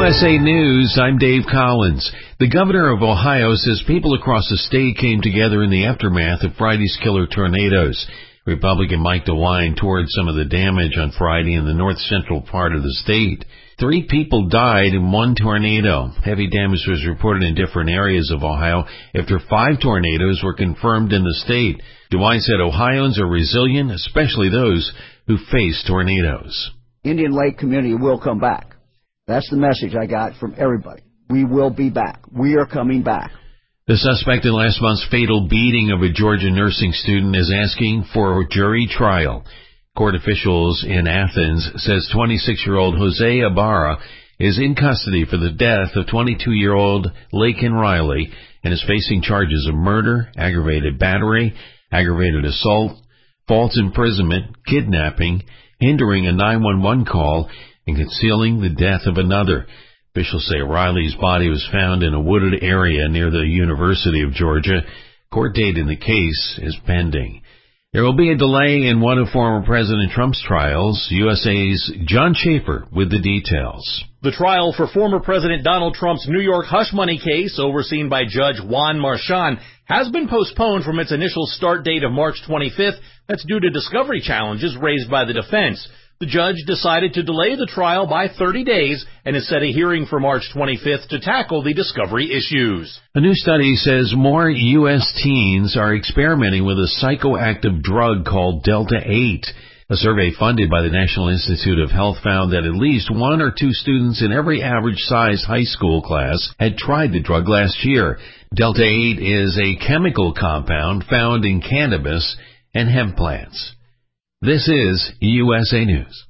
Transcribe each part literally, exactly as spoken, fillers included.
S A News, I'm Dave Collins. The governor of Ohio says people across the state came together in the aftermath of Friday's killer tornadoes. Republican Mike DeWine toured some of the damage on Friday in the north-central part of the state. Three people died in one tornado. Heavy damage was reported in different areas of Ohio after five tornadoes were confirmed in the state. DeWine said Ohioans are resilient, especially those who face tornadoes. Indian Lake community will come back. That's the message I got from everybody. We will be back. We are coming back. The suspect in last month's fatal beating of a Georgia nursing student is asking for a jury trial. Court officials in Athens says twenty-six-year-old Jose Ibarra is in custody for the death of twenty-two-year-old Laken Riley and is facing charges of murder, aggravated battery, aggravated assault, false imprisonment, kidnapping, hindering a nine one one call, and concealing the death of another. Officials say Riley's body was found in a wooded area near the University of Georgia. Court date in the case is pending. There will be a delay in one of former President Trump's trials. U S A's John Schaefer with the details. The trial for former President Donald Trump's New York hush money case, overseen by Judge Juan Marchand, has been postponed from its initial start date of March twenty-fifth. That's due to discovery challenges raised by the defense. The judge decided to delay the trial by thirty days and has set a hearing for March twenty-fifth to tackle the discovery issues. A new study says more U S teens are experimenting with a psychoactive drug called Delta eight. A survey funded by the National Institute of Health found that at least one or two students in every average-sized high school class had tried the drug last year. Delta eight is a chemical compound found in cannabis and hemp plants. This is U S A News.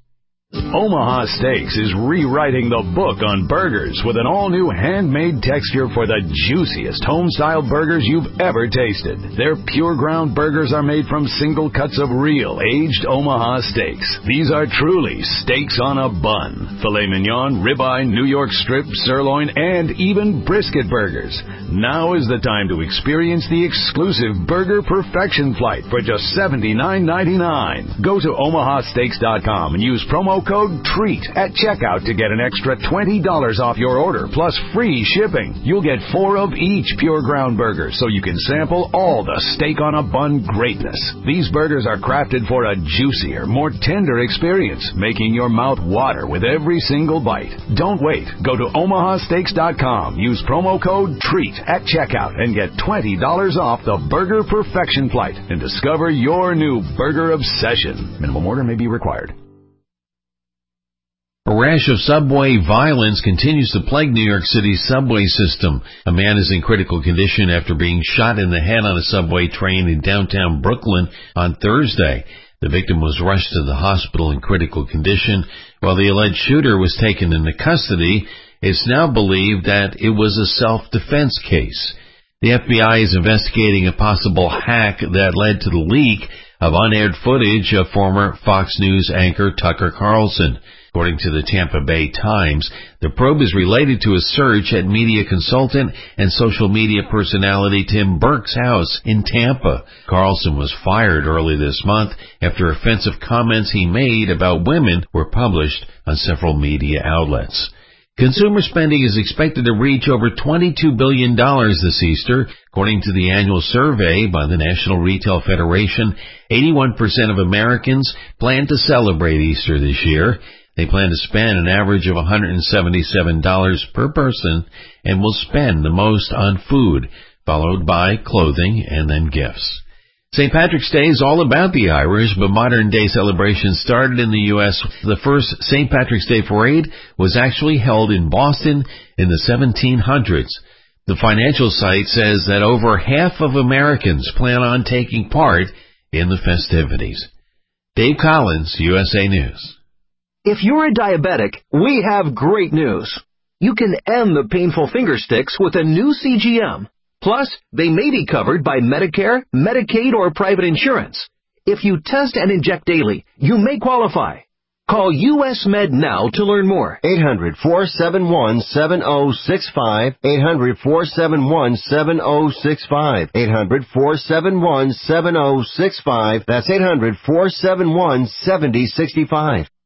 Omaha Steaks is rewriting the book on burgers with an all-new handmade texture for the juiciest home-style burgers you've ever tasted. Their pure ground burgers are made from single cuts of real, aged Omaha steaks. These are truly steaks on a bun. Filet mignon, ribeye, New York strip, sirloin, and even brisket burgers. Now is the time to experience the exclusive Burger Perfection Flight for just seventy-nine ninety-nine. Go to omaha steaks dot com and use promo code TREAT at checkout to get an extra twenty dollars off your order, plus free shipping. You'll get four of each pure ground burger, so you can sample all the steak on a bun greatness. These burgers are crafted for a juicier, more tender experience, making your mouth water with every single bite. Don't wait. Go to omaha steaks dot com, use promo code TREAT at checkout, and get twenty dollars off the Burger Perfection Flight and discover your new burger obsession. Minimum order may be required. A rash of subway violence continues to plague New York City's subway system. A man is in critical condition after being shot in the head on a subway train in downtown Brooklyn on Thursday. The victim was rushed to the hospital in critical condition. While the alleged shooter was taken into custody, it's now believed that it was a self-defense case. The F B I is investigating a possible hack that led to the leak of unaired footage of former Fox News anchor Tucker Carlson. According to the Tampa Bay Times, the probe is related to a search at media consultant and social media personality Tim Burke's house in Tampa. Carlson was fired early this month after offensive comments he made about women were published on several media outlets. Consumer spending is expected to reach over twenty-two billion dollars this Easter. According to the annual survey by the National Retail Federation, eighty-one percent of Americans plan to celebrate Easter this year. They plan to spend an average of one hundred seventy-seven dollars per person and will spend the most on food, followed by clothing and then gifts. Saint Patrick's Day is all about the Irish, but modern-day celebrations started in the U S The first Saint Patrick's Day parade was actually held in Boston in the seventeen hundreds. The financial site says that over half of Americans plan on taking part in the festivities. Dave Collins, U S A News. If you're a diabetic, we have great news. You can end the painful finger sticks with a new C G M. Plus, they may be covered by Medicare, Medicaid, or private insurance. If you test and inject daily, you may qualify. Call U S Med now to learn more. eight hundred, four seven one, seven oh six five. eight hundred, four seven one, seven oh six five. eight hundred, four seven one, seven oh six five. That's eight hundred, four seven one, seven oh six five.